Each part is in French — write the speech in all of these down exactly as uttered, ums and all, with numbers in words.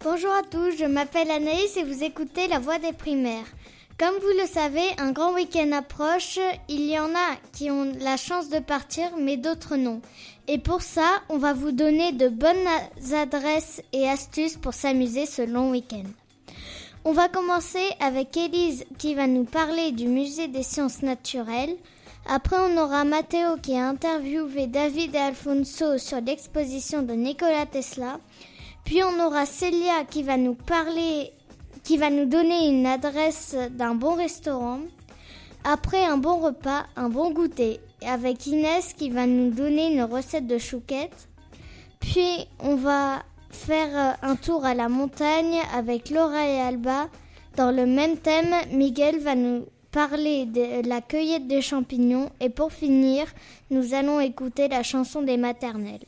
Bonjour à tous, je m'appelle Anaïs et vous écoutez La Voix des primaires. Comme vous le savez, un grand week-end approche. Il y en a qui ont la chance de partir, mais d'autres non. Et pour ça, on va vous donner de bonnes adresses et astuces pour s'amuser ce long week-end. On va commencer avec Élise qui va nous parler du musée des sciences naturelles. Après, on aura Mathéo qui a interviewé David et Alfonso sur l'exposition de Nikola Tesla. Puis on aura Célia qui va nous parler, qui va nous donner une adresse d'un bon restaurant. Après un bon repas, un bon goûter, avec Inès qui va nous donner une recette de chouquette. Puis on va faire un tour à la montagne avec Laura et Alba. Dans le même thème, Miguel va nous parler de la cueillette des champignons. Et pour finir, nous allons écouter la chanson des maternelles.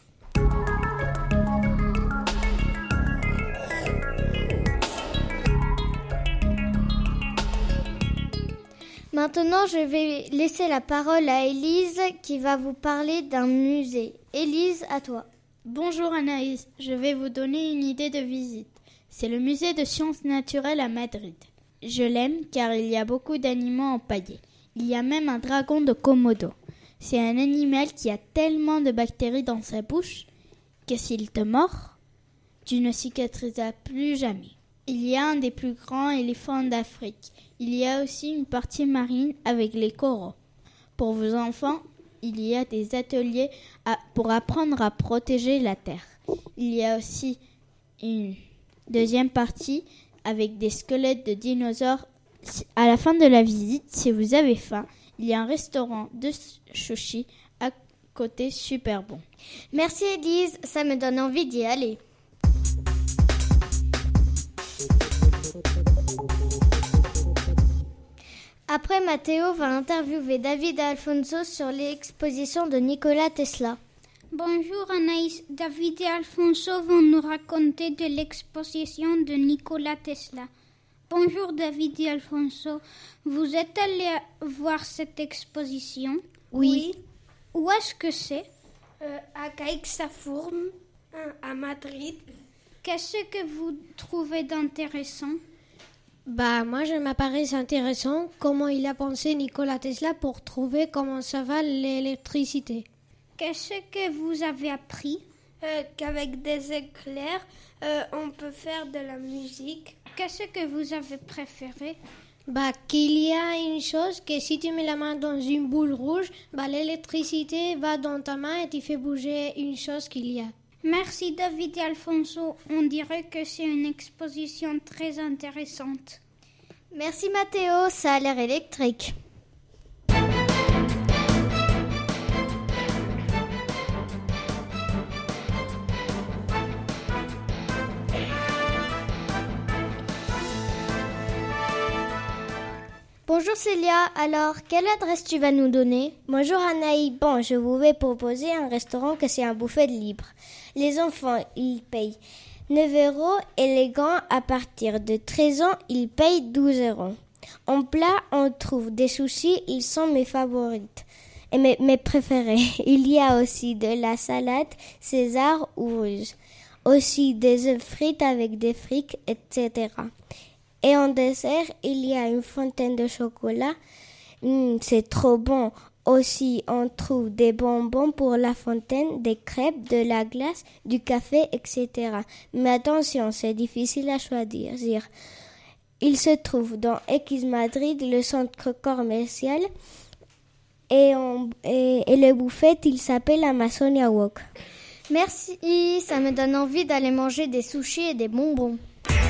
Maintenant, je vais laisser la parole à Élise qui va vous parler d'un musée. Élise, à toi. Bonjour Anaïs, je vais vous donner une idée de visite. C'est le musée de sciences naturelles à Madrid. Je l'aime car il y a beaucoup d'animaux empaillés. Il y a même un dragon de Komodo. C'est un animal qui a tellement de bactéries dans sa bouche que s'il te mord, tu ne cicatriseras plus jamais. Il y a un des plus grands éléphants d'Afrique. Il y a aussi une partie marine avec les coraux. Pour vos enfants, il y a des ateliers à, pour apprendre à protéger la terre. Il y a aussi une deuxième partie avec des squelettes de dinosaures. À la fin de la visite, si vous avez faim, il y a un restaurant de sushi à côté super bon. Merci Élise, ça me donne envie d'y aller. Après, Mathéo va interviewer David et Alfonso sur l'exposition de Nikola Tesla. Bonjour Anaïs, David et Alfonso vont nous raconter de l'exposition de Nikola Tesla. Bonjour David et Alfonso, vous êtes allés voir cette exposition? Oui. Où est-ce que c'est? euh, À CaixaForum, à Madrid. Qu'est-ce que vous trouvez d'intéressant? Bah, moi, je m'apparaît intéressant comment il a pensé Nikola Tesla pour trouver comment ça va l'électricité. Qu'est-ce que vous avez appris? euh, Qu'avec des éclairs, euh, on peut faire de la musique. Qu'est-ce que vous avez préféré? Bah, qu'il y a une chose que si tu mets la main dans une boule rouge, bah, l'électricité va dans ta main et tu fais bouger une chose qu'il y a. Merci David et Alfonso, on dirait que c'est une exposition très intéressante. Merci Mathéo, ça a l'air électrique. Bonjour Célia, alors quelle adresse tu vas nous donner? Bonjour Anaïs, bon je vous vais proposer un restaurant que c'est un buffet libre. Les enfants ils payent neuf euros et les grands à partir de treize ans ils payent douze euros. En plat on trouve des sushis, ils sont mes favorites et mes, mes préférés. Il y a aussi de la salade César ou russe, aussi des œufs frites avec des frites, et cetera. Et en dessert, il y a une fontaine de chocolat. Mmh, c'est trop bon. Aussi, on trouve des bonbons pour la fontaine, des crêpes, de la glace, du café, et cetera. Mais attention, c'est difficile à choisir. Il se trouve dans X Madrid, le centre commercial. Et, on, et, et le buffet, il s'appelle Amazonia Walk. Merci, ça me donne envie d'aller manger des sushis et des bonbons.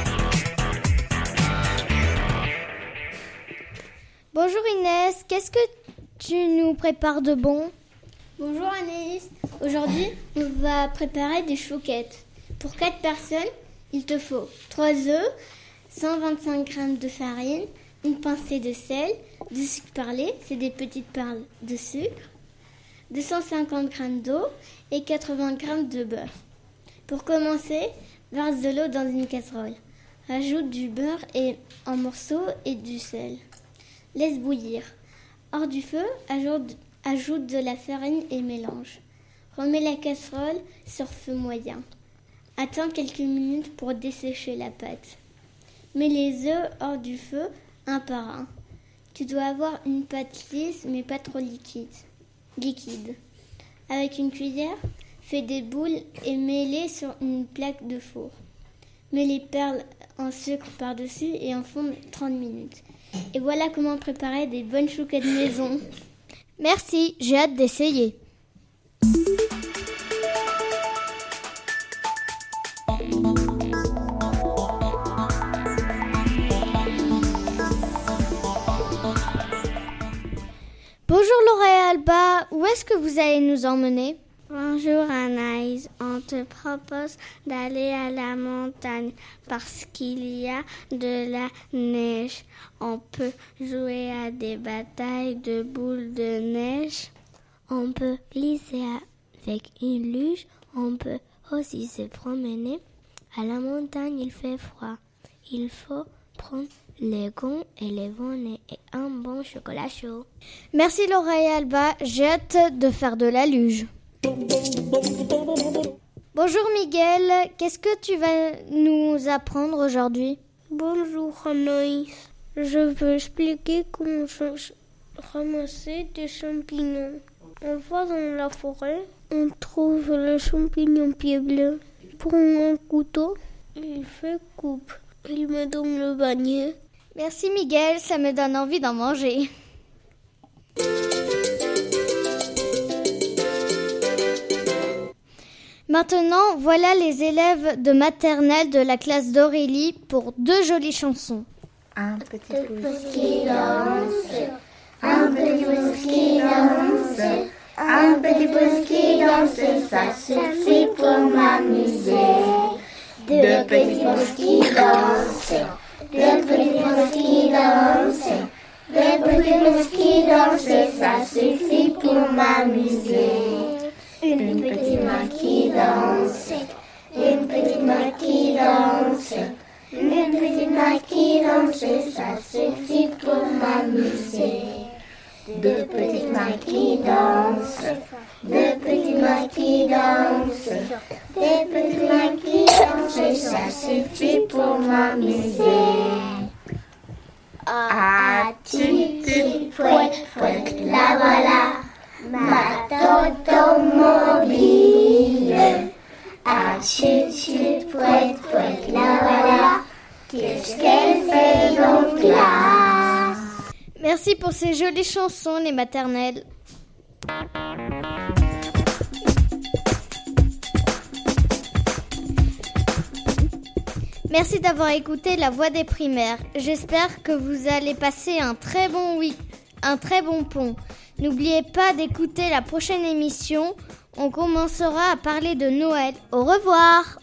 Bonjour Inès, qu'est-ce que tu nous prépares de bon? Bonjour Anaïs, aujourd'hui on va préparer des chouquettes. Pour quatre personnes, il te faut trois œufs, cent vingt-cinq grammes de farine, une pincée de sel, du sucre parlé, c'est des petites perles de sucre, deux cent cinquante grammes d'eau et quatre-vingts grammes de beurre. Pour commencer, verse de l'eau dans une casserole. Ajoute du beurre et, en morceaux et du sel. Laisse bouillir. Hors du feu, ajoute, ajoute de la farine et mélange. Remets la casserole sur feu moyen. Attends quelques minutes pour dessécher la pâte. Mets les œufs hors du feu, un par un. Tu dois avoir une pâte lisse mais pas trop liquide. liquide. Avec une cuillère, fais des boules et mets-les sur une plaque de four. Mets les perles en sucre par-dessus et enfonce trente minutes. Et voilà comment préparer des bonnes chouquettes maison. Merci, j'ai hâte d'essayer. Bonjour Laura et Alba, où est-ce que vous allez nous emmener ? Bonjour Anaïs, on te propose d'aller à la montagne parce qu'il y a de la neige. On peut jouer à des batailles de boules de neige. On peut glisser avec une luge. On peut aussi se promener. À la montagne, il fait froid. Il faut prendre les gants et les bonnets et un bon chocolat chaud. Merci Laura et Alba, j'ai hâte de faire de la luge. Bonjour Miguel, qu'est-ce que tu vas nous apprendre aujourd'hui ? Bonjour Anaïs, je veux expliquer comment ramasser des champignons. On va dans la forêt, on trouve le champignon pied bleu. Prends un couteau, il fait coupe, il met dans le panier. Merci Miguel, ça me donne envie d'en manger. Maintenant, voilà les élèves de maternelle de la classe d'Aurélie pour deux jolies chansons. Un petit pouce qui danse, un petit pouce qui danse, un petit pouce qui danse, ça suffit pour m'amuser. Deux petits pouces qui dansent, deux petits pouces qui dansent, deux petits pouces qui dansent, ça suffit pour m'amuser. Une petite main qui danse, une petite main qui danse, une petite main qui danse, ça suffit pour m'amuser. Deux petites mains qui dansent, deux petites mains qui dansent, deux petites mains qui dansent, ça suffit pour m'amuser. Ah, tu, tu, fouet, fouet, la voilà. Ma automobile, ah chut chut, pouet pouet, la voilà, qu'est-ce qu'elle fait donc là ? Merci pour ces jolies chansons, les maternelles. Merci d'avoir écouté La Voix des primaires. J'espère que vous allez passer un très bon week, un très bon pont. N'oubliez pas d'écouter la prochaine émission. On commencera à parler de Noël. Au revoir!